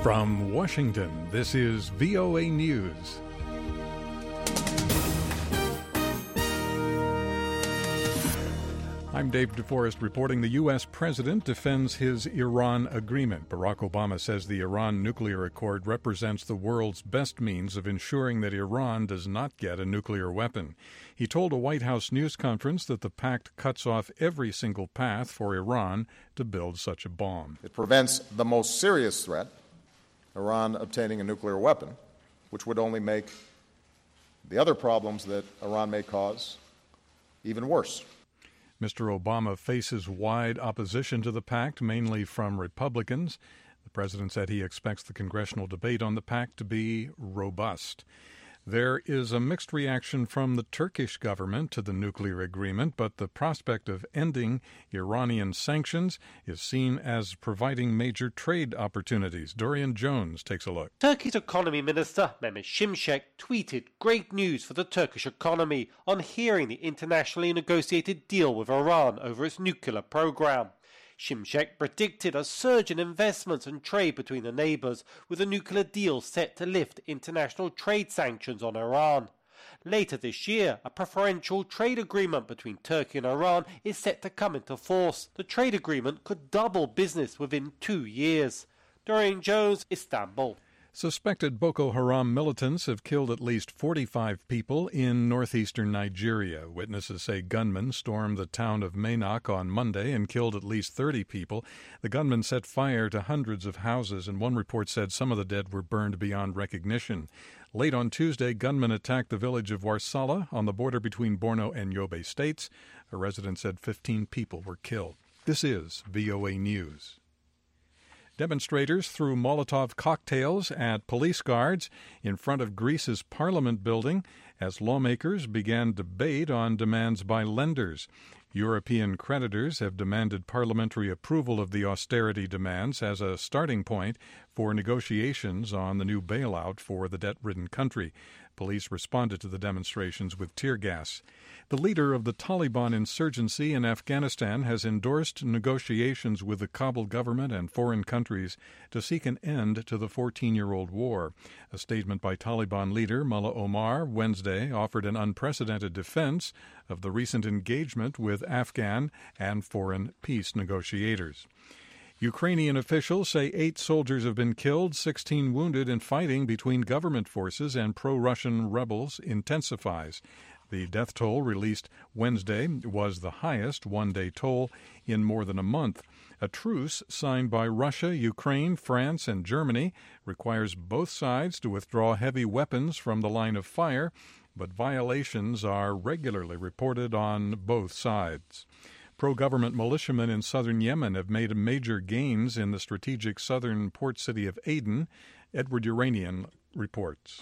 From Washington, this is VOA News. I'm Dave DeForest reporting the U.S. president defends his Iran agreement. Barack Obama says the Iran nuclear accord represents the world's best means of ensuring that Iran does not get a nuclear weapon. He told a White House news conference that the pact cuts off every single path for Iran to build such a bomb. It prevents the most serious threat, Iran obtaining a nuclear weapon, which would only make the other problems that Iran may cause even worse. Mr. Obama faces wide opposition to the pact, mainly from Republicans. The president said he expects the congressional debate on the pact to be robust. There is a mixed reaction from the Turkish government to the nuclear agreement, but the prospect of ending Iranian sanctions is seen as providing major trade opportunities. Dorian Jones takes a look. Turkey's economy minister, Mehmet Şimşek, tweeted great news for the Turkish economy on hearing the internationally negotiated deal with Iran over its nuclear program. Şimşek predicted a surge in investments and trade between the neighbours, with a nuclear deal set to lift international trade sanctions on Iran. Later this year, a preferential trade agreement between Turkey and Iran is set to come into force. The trade agreement could double business within 2 years. Dorian Jones, Istanbul. Suspected Boko Haram militants have killed at least 45 people in northeastern Nigeria. Witnesses say gunmen stormed the town of Mainak on Monday and killed at least 30 people. The gunmen set fire to hundreds of houses, and one report said some of the dead were burned beyond recognition. Late on Tuesday, gunmen attacked the village of Warsala on the border between Borno and Yobe states. A resident said 15 people were killed. This is VOA News. Demonstrators threw Molotov cocktails at police guards in front of Greece's Parliament building as lawmakers began debate on demands by lenders. European creditors have demanded parliamentary approval of the austerity demands as a starting point for negotiations on the new bailout for the debt-ridden country. Police responded to the demonstrations with tear gas. The leader of the Taliban insurgency in Afghanistan has endorsed negotiations with the Kabul government and foreign countries to seek an end to the 14-year-old war. A statement by Taliban leader Mullah Omar Wednesday offered an unprecedented defense of the recent engagement with Afghan and foreign peace negotiators. Ukrainian officials say 8 soldiers have been killed, 16 wounded, in fighting between government forces and pro-Russian rebels intensifies. The death toll released Wednesday was the highest one-day toll in more than a month. A truce signed by Russia, Ukraine, France, and Germany requires both sides to withdraw heavy weapons from the line of fire, but violations are regularly reported on both sides. Pro-government militiamen in southern Yemen have made major gains in the strategic southern port city of Aden. Edward Uranian reports.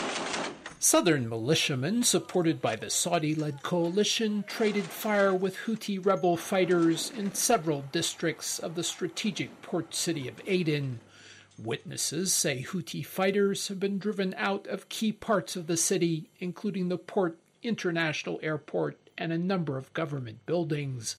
Southern militiamen, supported by the Saudi-led coalition, traded fire with Houthi rebel fighters in several districts of the strategic port city of Aden. Witnesses say Houthi fighters have been driven out of key parts of the city, including the port, international airport, and a number of government buildings.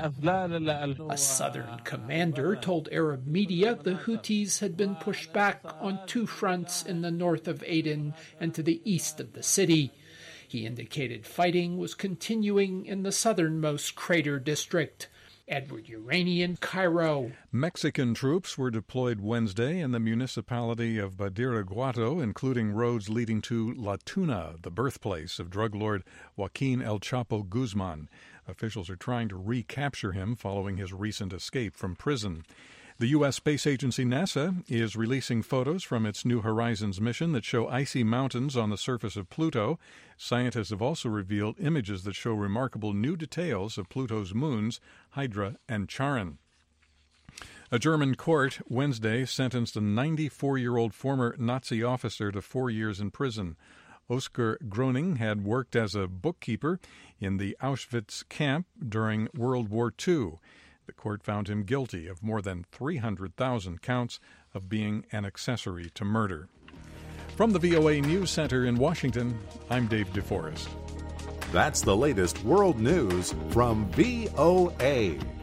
A southern commander told Arab media the Houthis had been pushed back on 2 fronts in the north of Aden and to the east of the city. He indicated fighting was continuing in the southernmost crater district. Edward Uranian, Cairo. Mexican troops were deployed Wednesday in the municipality of Badiraguato, including roads leading to La Tuna, the birthplace of drug lord Joaquin El Chapo Guzman. Officials are trying to recapture him following his recent escape from prison. The U.S. space agency NASA is releasing photos from its New Horizons mission that show icy mountains on the surface of Pluto. Scientists have also revealed images that show remarkable new details of Pluto's moons, Hydra and Charon. A German court Wednesday sentenced a 94-year-old former Nazi officer to 4 years in prison. Oskar Groening had worked as a bookkeeper in the Auschwitz camp during World War II. The court found him guilty of more than 300,000 counts of being an accessory to murder. From the VOA News Center in Washington, I'm Dave DeForest. That's the latest world news from VOA.